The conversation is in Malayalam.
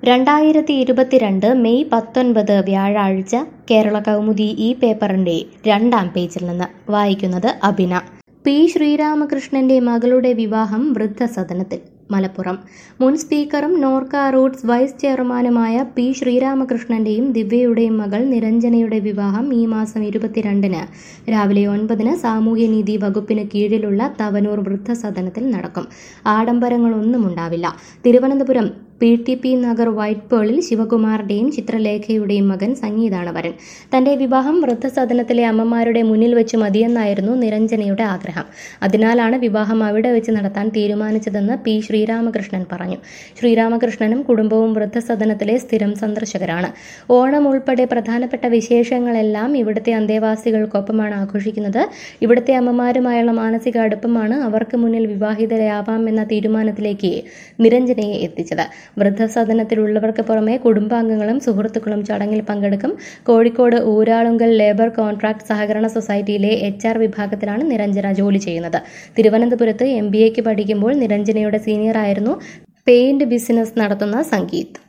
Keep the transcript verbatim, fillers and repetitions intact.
രണ്ടായിരത്തി ഇരുപത്തിരണ്ട് മെയ് പത്തൊൻപത് വ്യാഴാഴ്ച കേരള കൗമുദി ഈ പേപ്പറിന്റെ രണ്ടാം പേജിൽ നിന്ന് വായിക്കുന്നത് അഭിന. പി ശ്രീരാമകൃഷ്ണന്റെ മകളുടെ വിവാഹം വൃദ്ധസദനത്തിൽ. മലപ്പുറം. മുൻ സ്പീക്കറും നോർക്ക റൂട്ട്സ് വൈസ് ചെയർമാനുമായ പി ശ്രീരാമകൃഷ്ണന്റെയും ദിവ്യയുടെയും മകൾ നിരഞ്ജനയുടെ വിവാഹം ഈ മാസം ഇരുപത്തിരണ്ടിന് രാവിലെ ഒൻപതിന് സാമൂഹ്യനീതി വകുപ്പിന് കീഴിലുള്ള തവനൂർ വൃദ്ധസദനത്തിൽ നടക്കും. ആഡംബരങ്ങളൊന്നും ഉണ്ടാവില്ല. Thiruvananthapuram P T P Nagar white പേളിൽ ശിവകുമാറിന്റെയും ചിത്രലേഖയുടെയും മകൻ സംഗീതാണ് വരൻ. തന്റെ വിവാഹം വൃദ്ധസദനത്തിലെ അമ്മമാരുടെ മുന്നിൽ വെച്ച് മതിയെന്നായിരുന്നു നിരഞ്ജനയുടെ ആഗ്രഹം. അതിനാലാണ് വിവാഹം അവിടെ വെച്ച് നടത്താൻ തീരുമാനിച്ചതെന്ന് പി ശ്രീരാമകൃഷ്ണൻ പറഞ്ഞു. ശ്രീരാമകൃഷ്ണനും കുടുംബവും വൃദ്ധസദനത്തിലെ സ്ഥിരം സന്ദർശകരാണ്. ഓണം ഉൾപ്പെടെ പ്രധാനപ്പെട്ട വിശേഷങ്ങളെല്ലാം ഇവിടുത്തെ അന്തേവാസികൾക്കൊപ്പമാണ് ആഘോഷിക്കുന്നത്. ഇവിടുത്തെ അമ്മമാരുമായുള്ള മാനസിക അടുപ്പമാണ് അവർക്ക് മുന്നിൽ വിവാഹിതരാവാം എന്ന തീരുമാനത്തിലേക്ക് നിരഞ്ജനയെ എത്തിച്ചത്. വൃദ്ധസദനത്തിലുള്ളവർക്ക് പുറമെ കുടുംബാംഗങ്ങളും സുഹൃത്തുക്കളും ചടങ്ങിൽ പങ്കെടുക്കും. കോഴിക്കോട് ഊരാളുങ്കൽ ലേബർ കോൺട്രാക്ട് സഹകരണ സൊസൈറ്റിയിലെ എച്ച് ആർ വിഭാഗത്തിലാണ് നിരഞ്ജന ജോലി ചെയ്യുന്നത്. തിരുവനന്തപുരത്ത് എം ബി എക്ക് പഠിക്കുമ്പോൾ നിരഞ്ജനയുടെ സീനിയറായിരുന്നു പെയിന്റ് ബിസിനസ് നടത്തുന്ന സംഗീത്.